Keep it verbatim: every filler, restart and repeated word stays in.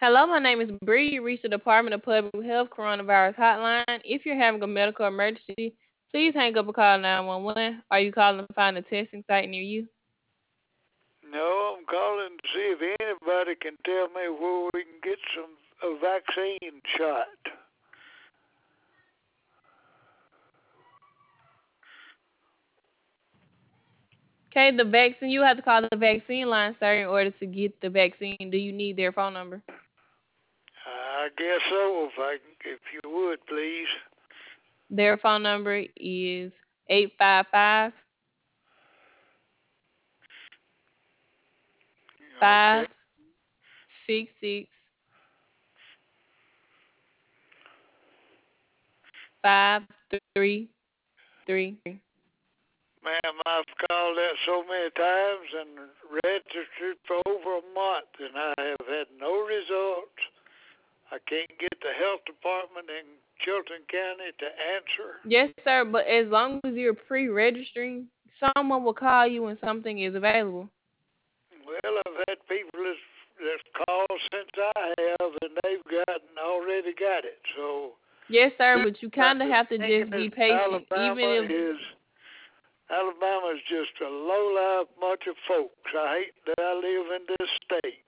Hello, my name is Bree. You reached the Department of Public Health Coronavirus Hotline. If you're having a medical emergency, please hang up and call nine one one. Are you calling to find a testing site near you? No, I'm calling to see if anybody can tell me where we can get some a vaccine shot. Okay, the vaccine, you have to call the vaccine line, sir, in order to get the vaccine. Do you need their phone number? I guess so. If I, if you would, please. Their phone number is eight five five, Okay. five six six, five three three three. Ma'am, I've called that so many times and registered for over a month, and I have had no results. I can't get the health department in Chilton County to answer. Yes, sir, but as long as you're pre-registering, someone will call you when something is available. Well, I've had people that's, that's called since I have, and they've gotten already got it. So Yes, sir, but you my kind of have to understanding just is be patient. Even Alabama if, is Alabama's just a low life bunch of folks. I hate that I live in this state.